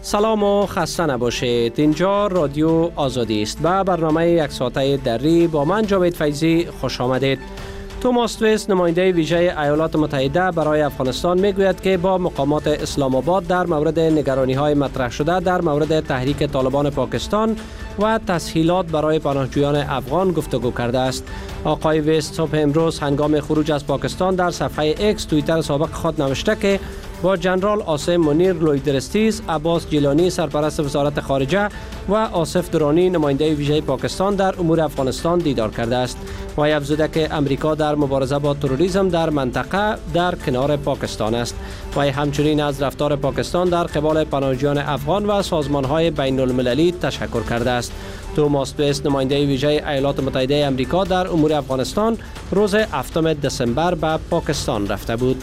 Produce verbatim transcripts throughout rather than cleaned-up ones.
سلام و خسته نباشید. اینجا رادیو آزادی است و برنامه یک ساعته دری با من جاوید فیضی خوش آمدید. توماس تویس نماینده ویژه ایالات متحده برای افغانستان میگوید که با مقامات اسلام آباد در مورد نگرانی‌های مطرح شده در مورد تحریک طالبان پاکستان و تسهیلات برای پناهجویان افغان گفتگو کرده است. آقای ویست صبح امروز هنگام خروج از پاکستان در صفحه اکس توییتر سابق خود نوشته که با جنرال آسم منیر لویدرستیز، عباس جیلانی سرپرست وزارت خارجه و آصف درانی نماینده ویژه پاکستان در امور افغانستان دیدار کرده است. و افزوده که امریکا در مبارزه با تروریسم در منطقه در کنار پاکستان است. و همچنین از رفتار پاکستان در قبال پناهجویان افغان و سازمان‌های بین المللی تشکر کرده است. توماس تویس نماینده ویژه ایالات متحده امریکا در امور افغانستان روز هفتم دسامبر به پاکستان رفته بود.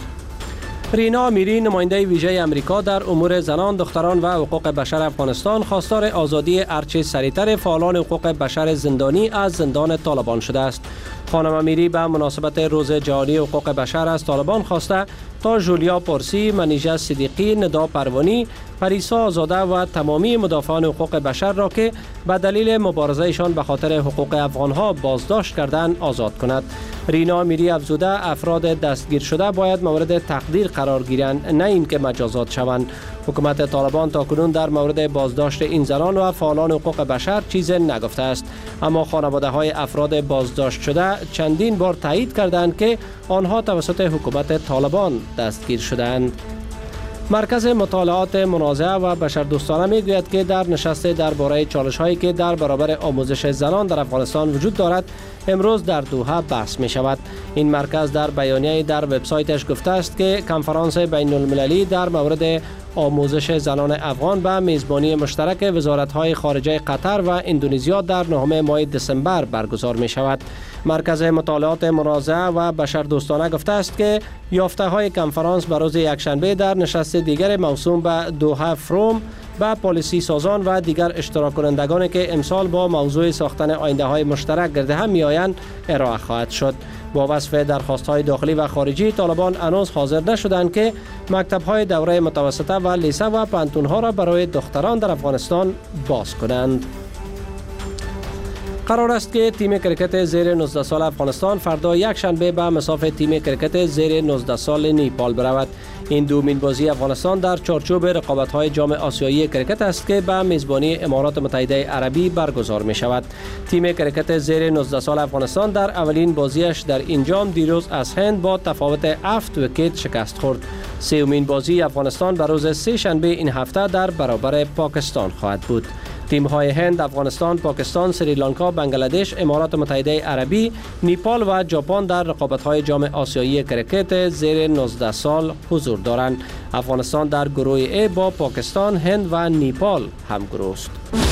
رینا امیری نماینده ویژه امریکا در امور زنان، دختران و حقوق بشر افغانستان خواستار آزادی هرچه سریعتر فعالان حقوق بشر زندانی از زندان طالبان شده است. خانم امیری به مناسبت روز جهانی حقوق بشر از طالبان خواسته تا جولیا پارسی، منیژه صدیقی، ندا پروانی، پریسا آزاده و تمامی مدافعان حقوق بشر را که به دلیل مبارزهشان به خاطر حقوق افغانها بازداشت کردند آزاد کند. رینا امیری افزوده افراد دستگیر شده باید مورد تقدیر قرار گیرند، نه اینکه مجازات شوند. حکومت طالبان تاکنون در مورد بازداشت این زنان و فعالان حقوق بشر چیزی نگفته است، اما خانواده های افراد بازداشت شده چندین بار تایید کردند که آنها توسط حکومت طالبان دستگیر شدند. مرکز مطالعات منازعه و بشردوستانه میگوید که در نشست درباره چالش‌هایی که در برابر آموزش زنان در افغانستان وجود دارد امروز در دوحه بحث می شود. این مرکز در بیانیه در وبسایتش گفته است که کنفرانس بین المللی در مورد آموزش زنان افغان به میزبانی مشترک وزارت‌های خارجه قطر و اندونزیا در نهم ماه دسامبر برگزار می شود. مرکز مطالعات منازعه و بشردوستانه گفته است که یافته‌های کنفرانس به روز یکشنبه در نشست دیگر موسوم به دوحه فروم با پالیسی سازان و دیگر اشتراک کنندگانی که امسال با موضوع ساختن آینده‌های مشترک گرد هم می‌آیند ارائه خواهد شد. با وصف درخواست‌های داخلی و خارجی، طالبان هنوز حاضر نشدند که مکتب‌های دوره متوسطه و لیسه و پانتون‌ها را برای دختران در افغانستان باز کنند. قرار است که تیم کرکت زیر نوزده سال افغانستان فردا یک شنبه به مساف تیم کرکت زیر نوزده سال نیپال برود. این دومین بازی افغانستان در چارچوب رقابت‌های جام آسیایی کرکت است که به میزبانی امارات متحده عربی برگزار می شود. تیم کرکت زیر نوزده سال افغانستان در اولین بازیش در این جام دیروز از هند با تفاوت هفت ویکت شکست خورد. سومین بازی افغانستان به روز سه شنبه این هفته در برابر پاکستان خواهد بود. تیم‌های هند، افغانستان، پاکستان، سریلانکا، بنگلادش، امارات متحده عربی، نیپال و ژاپن در رقابت‌های جام آسیایی کرکت زیر نوزده سال حضور دارند. افغانستان در گروه ای با پاکستان، هند و نیپال همگروه است.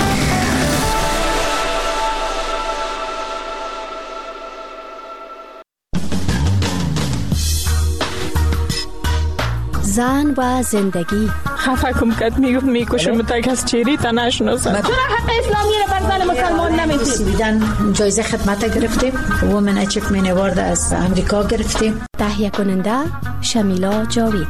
زن و زندگی. خفه کم کد میگفت میکشم تا از چیری تا نشناسم. چرا حق اسلامی رو بر زن مسلمان نمیدید؟ بیدن جایزه خدمت گرفتیم، وومن اچیومنت اوارد از امریکا گرفتیم. تهیه کننده شمیلا جاوید.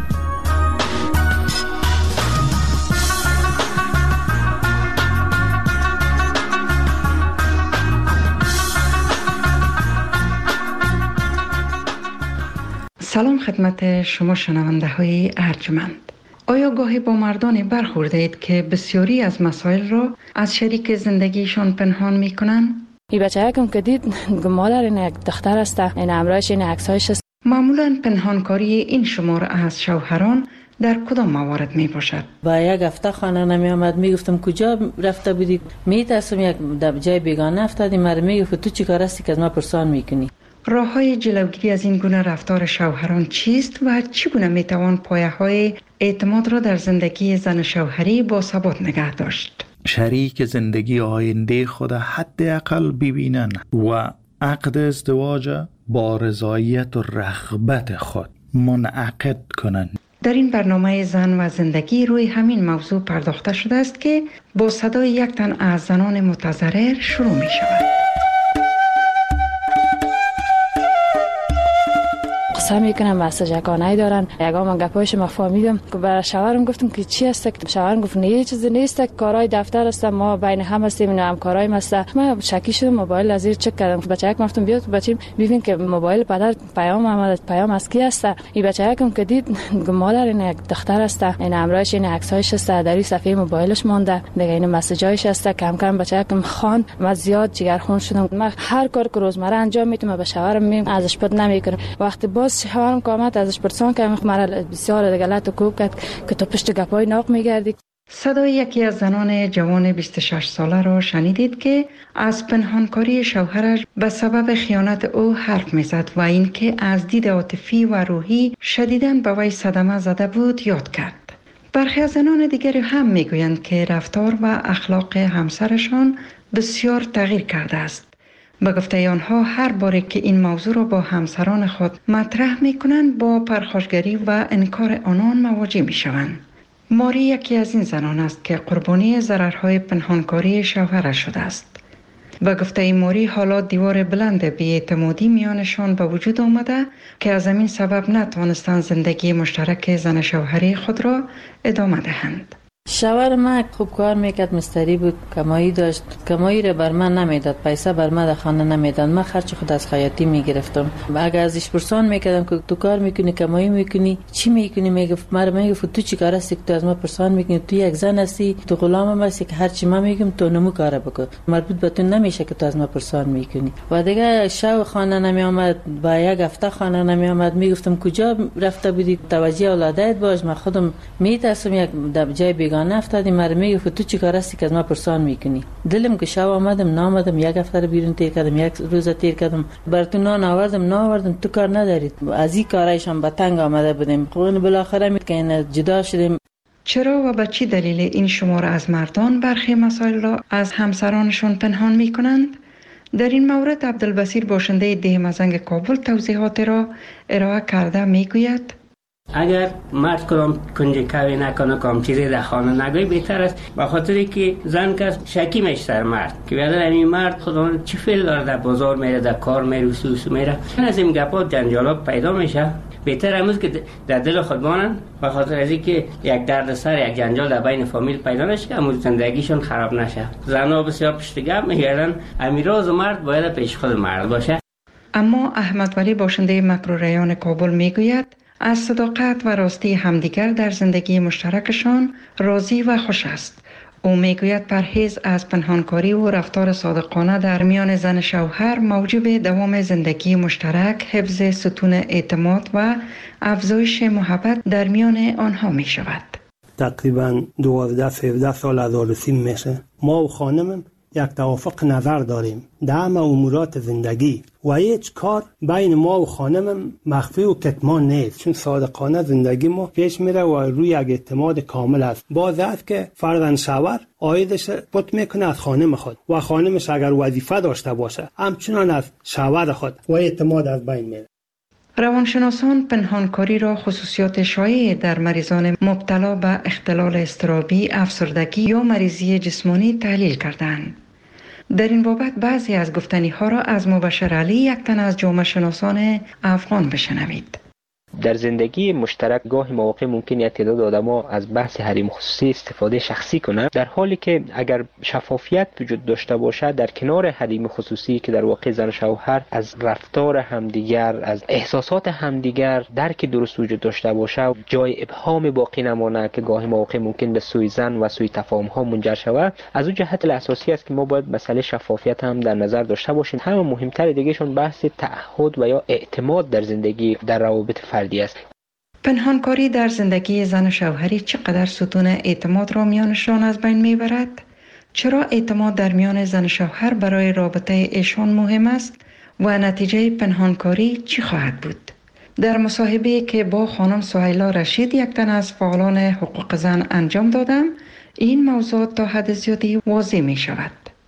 سلام خدمت شما شنونده های ارجمند. آیا گاهی با مردانی برخورده اید که بسیاری از مسائل را از شریک زندگیشان پنهان می کنند؟ این بچه کم که دید مادر این یک دختر است، این امرایش این عکسایش است. معمولا پنهانکاری این شمار از شوهران در کدام موارد می باشد؟ با یک هفته خانه نمی آمد، می گفتم کجا رفته بودی؟ می ترسم یک جای بیگانه افتادی، مرا می گفت تو چی کار هستی که از ما پرسان می کنی؟ راه‌های جلوگیری از این گونه رفتار شوهران چیست و چگونه میتوان پایه‌های اعتماد را در زندگی زن شوهری با ثبات نگه داشت؟ شریک زندگی آینده خود حداقل ببینن و عقد ازدواج با رضایت و رغبت خود منعقد کنند. در این برنامه زن و زندگی روی همین موضوع پرداخته شده است که با صدای یک تن از زنان متضرر شروع می شود. قصه میکنن، مسجکانه دارن. یگام گپایش ما فهمیدم که برای شوهرم گفتم که چی است؟ شوهرم گفت نه چیزی نیست، کارهای دفتر است، ما بین هم هستیم، اینا هم کارهای است. من شکی شدم، موبایل از زیر چک کردم. بچه‌ک گفتم بیاد بچه‌م ببین که موبایل پدر پیام آمد، پیام از کی است؟ این بچه‌کم که دید مادر این یک دختر است، این امرایش این عکسایش است، در صفحه موبایلش مونده دیگه، این مسیجایش است. کم کم بچه‌کم خان من زیاد جگرخون شدم. من هر کار که روزمره انجام میدم به شوهرم میگم ازش پد نمیکنم. وقتی باز شوهرم کامت ازش پرسان که مرا بسیار غلط و کوب کرد که تو پشت گپای ناق میگردی. صدای یکی از زنان جوان بیست و شش ساله را شنیدید که از پنهانکاری شوهرش به سبب خیانت او حرف میزد و اینکه از دید عاطفی و روحی شدیداً به وی صدمه زده بود یاد کرد. برخی از زنان دیگری هم میگویند که رفتار و اخلاق همسرشان بسیار تغییر کرده است. به گفته آنها هر باری که این موضوع را با همسران خود مطرح میکنند با پرخاشگری و انکار آنان مواجه میشوند. ماری یکی از این زنان است که قربانی ضررهای پنهانکاری شوهرش شده است. به گفته ماری حالا دیوار بلند بی‌اعتمادی میانشان به وجود آمده که از همین سبب نتوانستند زندگی مشترک زن شوهری خود را ادامه دهند. شوهر من خوب کار میکرد، مستری بود، کمایی داشت، کمایی را بر من نمیداد، پیسه بر من در خانه نمیداد، من خرج خود از خیاطی میگرفتم. اگر ازش پرسان میکردم که تو کار میکنی، کمایی میکنی، چی میکنی، میگفت مرا میگفت تو چی کار هستی که تو از ما پرسان میکنی، تو یک زن هستی، تو غلامم هستی که هر چی من میگم تو نمو کار بکن، مربوط به تو نمیشه که تو از ما پرسان میکنی. و دیگه شو خانه نمی آمد، با یک هفته خانه نمی آمد، میگفتم کجا رفته بودی، توجه اولادت باش، من خودم میترسم یک جای بیگانه افتادی، مرا میگفت تو چی کار هستی که از ما پرسان میکنی. دلم که شب آمدم نامدم، یک هفته رو بیرون تیر کردم، یک روز تیر کردم، بر تو نان آوردم ناوردم، تو کار ندارید. از این کارایشان به تنگ آمده بودیم. خون بالاخره می که جدا شدیم. چرا و به چی دلیل این شمار از مردان برخی مسائل را از همسرانشون پنهان میکنند؟ در این مورد عبدالبصیر باشنده ده مزنگ کابل توضیحات را ارائه کرده میگوید اگر مرد کدام کنجکاوی نکنه، کام چیزی در خانه نگوی، بهتر است. به خاطری که زن که شکی میشه سر مرد که بیادر این مرد خدا چی فعل داره، در بازار میره، در کار میره، وسوس میره، از این گپا جنجالات پیدا میشه. بهتر امروز که در دل خود بانن، به خاطر از اینکه یک درد سر، یک جنجال در بین فامیل پیدا نشه که امروز زندگیشون خراب نشه. زنها بسیار پشت گپ میگردن، امیراز مرد باید پیش خود مرد باشه. اما احمد ولی باشنده مکرو ریان کابل میگوید از صداقت و راستی همدیگر در زندگی مشترکشان راضی و خوش است. او میگوید پرهیز از پنهانکاری و رفتار صادقانه در میان زن شوهر موجب دوام زندگی مشترک، حفظ ستون اعتماد و افزایش محبت در میان آنها می شود. تقریبا دوازده سیزده سال از آرسیم میشه. ما و خانمم یک توافق نظر داریم در همه امورات زندگی و هیچ کار بین ما و خانمم مخفی و کتمان نیست، چون صادقانه زندگی ما پیش میره و روی یک اعتماد کامل است. باز است که فرزند شوهر عایدش پت میکنه از خانم خود و خانمش اگر وظیفه داشته باشه همچنان از شوهر خود و اعتماد از بین میره. روانشناسان پنهانکاری را خصوصیات شایع در مریضان مبتلا به اختلال اضطرابی، افسردگی یا مریضی جسمانی تحلیل کردند. در این بابت بعضی از گفتنی ها را از مبشر علی، یک تن از جامعه شناسان افغان، بشنوید. در زندگی مشترک گاهی مواقع ممکن است تعداد آدم‌ها از بحث حریم خصوصی استفاده شخصی کنند، در حالی که اگر شفافیت وجود داشته باشد در کنار حریم خصوصی که در واقع زن و شوهر از رفتار همدیگر، از احساسات همدیگر درک درست وجود داشته باشد، جای ابهام باقی نماند که گاهی مواقع ممکن به سوی زن و سوی تفاهم‌ها منجر شود. از اون جهت اساسی است که ما باید مسئله شفافیت هم در نظر داشته باشیم. همه مهمتر دیگهشون بحث تعهد و یا اعتماد در زندگی در روابط است. پنهانکاری در زندگی زن و شوهری چقدر ستون اعتماد را میانشان از بین میبرد؟ چرا اعتماد در میان زن و شوهر برای رابطه ایشان مهم است و نتیجه پنهانکاری چی خواهد بود؟ در مصاحبه‌ای که با خانم سهیلا رشید، یک تن از فعالان حقوق زن، انجام دادم، این موضوع تا حد زیادی واضح می شود.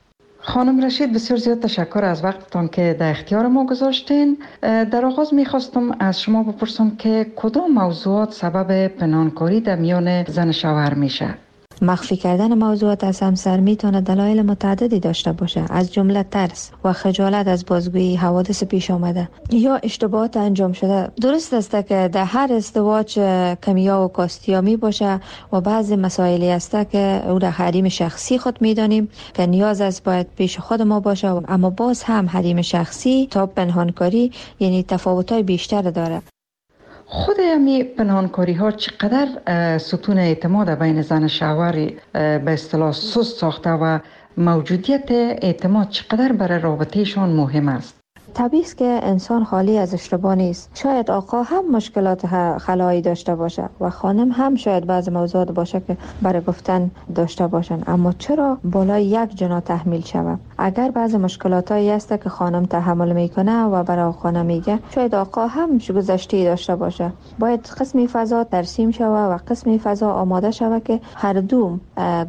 خانم رشید، بسیار زیاد تشکر از وقتتان که در اختیار ما گذاشتین. در آغاز میخواستم از شما بپرسم که کدام موضوعات سبب پنهانکاری در میان زن شوهر میشه؟ مخفی کردن موضوعات از همسر میتونه دلایل متعددی داشته باشه، از جمله ترس و خجالت از بازگویی حوادث پیش آمده یا اشتباهات انجام شده. درست است که در هر ازدواج کمیا و کاستیا می باشه و بعضی مسائلی است که او در حریم شخصی خود میدانیم که نیاز است باید پیش خود ما باشه، اما باز هم حریم شخصی تا پنهانکاری یعنی تفاوت‌های بیشتر داره. خود همی پنهانکاری ها چقدر ستون اعتماد بین زن و شوهر به اصطلاح سست ساخته و موجودیت اعتماد چقدر برای رابطهشان مهم است؟ طبیعی است که انسان خالی از اشتباه نیست. شاید آقا هم مشکلات خلایی داشته باشه و خانم هم شاید بعض موضوعات باشه که برای گفتن داشته باشن، اما چرا بالای یک جنا تحمیل شود؟ اگر بعض مشکلاتایی هست که خانم تحمل میکنه و برای خانم میگه، شاید آقا هم گذشته داشته باشه. باید قسمی فضا ترسیم شوه و قسمی فضا آماده شوه که هر دو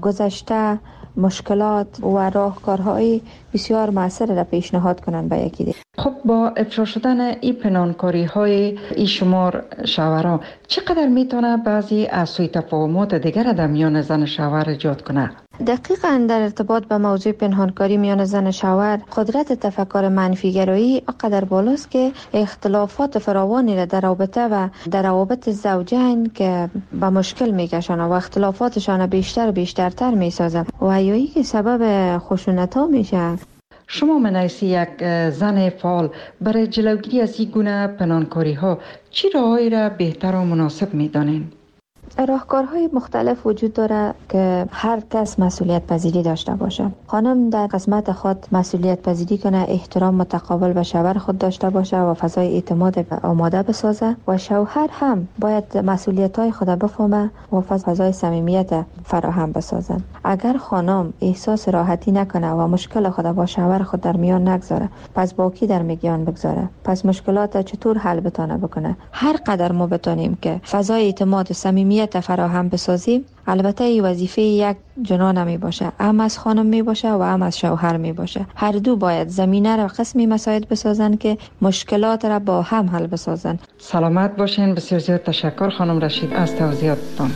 گذشته مشکلات و راهکارهای بسیار موثر را پیشنهاد کنند به یکی دیگر. خب با افشا شدن این پنهانکاری های این شمار شوهرها چقدر میتونه بعضی از سوء تفاهمات دیگر در میان زن شوهر ایجاد کنه؟ دقیقاً در ارتباط به موضوع پنهانکاری میان زن شوهر، قدرت تفکر منفیگرایی آنقدر بالاست که اختلافات فراوانی را در رابطه و در روابط زوجین که به مشکل میکشن و اختلافاتشان بیشتر بیشترتر میسازن و یایی که سبب خشونت ها میشه. شما منیسی یک زن فعال برای جلوگیری از این گونه پنهانکاری ها چی راهی را بهتر و مناسب میدانین؟ راهکارهای مختلف وجود داره که هر کس مسئولیت پذیری داشته باشه. خانم در قسمت خود مسئولیت پذیری کنه، احترام متقابل به شوهر خود داشته باشه و فضای اعتماد آماده بسازه و شوهر هم باید مسئولیت‌های خود بفهمه و فضای صمیمیت فراهم بسازه. اگر خانم احساس راحتی نکنه و مشکل خود با شوهر خود در میان نگذاره، پس با کی در میان بگذاره؟ پس مشکلات چطور حل بتونه بکنه؟ هر قدر ما بتونیم که فضای اعتماد و صمیمیت فراهم بسازیم، البته این وظیفه یک جنا نمی باشه، هم از خانم می باشه و هم از شوهر می باشه. هر دو باید زمینه را قسمی مساعد بسازن که مشکلات را با هم حل بسازن. سلامت باشین. بسیار زیاد تشکر خانم رشید از توضیحاتتان.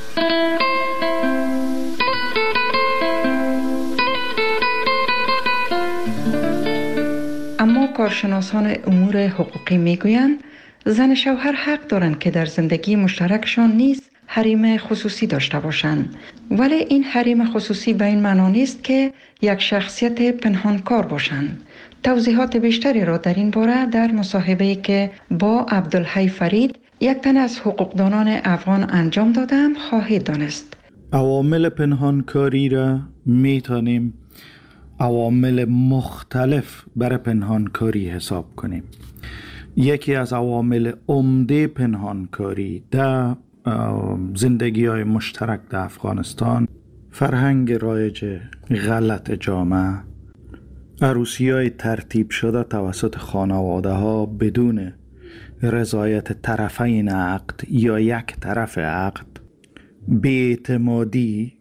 اما کارشناسان امور حقوقی می گویند زن شوهر حق دارند که در زندگی مشترکشان نیز حریم خصوصی داشته باشند، ولی این حریم خصوصی به این معنا نیست که یک شخصیت پنهانکار باشند. توضیحات بیشتری را در این باره در مصاحبه‌ای که با عبدالحی فرید، یک تن از حقوقدانان افغان انجام دادم خواهید دانست. عوامل پنهانکاری را میتونیم عوامل مختلف برای پنهانکاری حساب کنیم. یکی از عوامل عمده پنهانکاری در زندگی های مشترک در افغانستان فرهنگ رایج غلط جامعه، عروسی های ترتیب شده توسط خانواده ها بدون رضایت طرفین عقد یا یک طرف عقد، بی‌اعتمادی،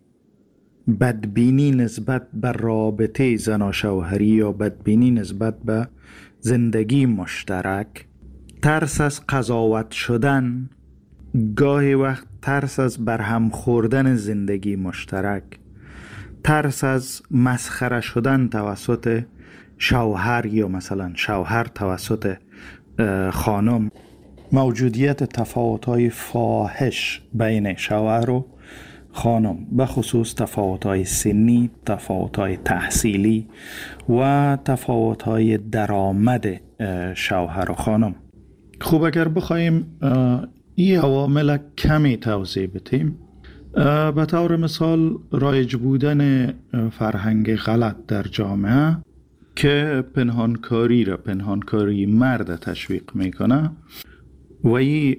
بدبینی نسبت به رابطه زن و شوهری یا بدبینی نسبت به زندگی مشترک، ترس از قضاوت شدن، گاهی وقت ترس از برهم خوردن زندگی مشترک، ترس از مسخره شدن توسط شوهر یا مثلا شوهر توسط خانم، موجودیت تفاوت‌های فاحش بین شوهر و خانم، به خصوص تفاوت‌های سنی، تفاوت‌های تحصیلی و تفاوت‌های درآمد شوهر و خانم. خوب اگر بخوایم این عوامل کمی توضیح بدیم، به طور مثال رایج بودن فرهنگ غلط در جامعه که پنهانکاری را پنهانکاری مرد تشویق میکنه و این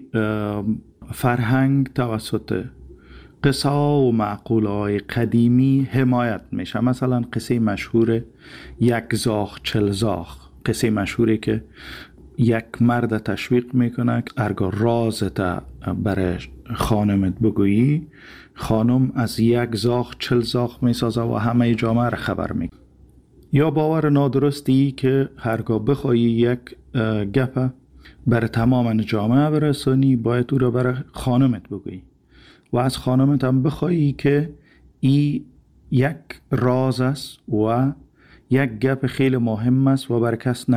فرهنگ توسط قصه و معقوله های قدیمی حمایت میشه. مثلا قصه مشهور یک زاغ چل زاغ، قصه مشهوری که یک مرد تشویق میکنه که ارگا رازت برای خانمت بگویی، خانم از یک زاغ چل زاغ میسازه و همه جامعه را خبر میکنه. یا باور نادرستی که هرگاه بخوایی یک گپ برای تمام جامعه برسانی، باید او را برای خانمت بگویی و از خانمت هم بخوایی که ای یک راز است و یک گپ خیلی مهم است و بر کس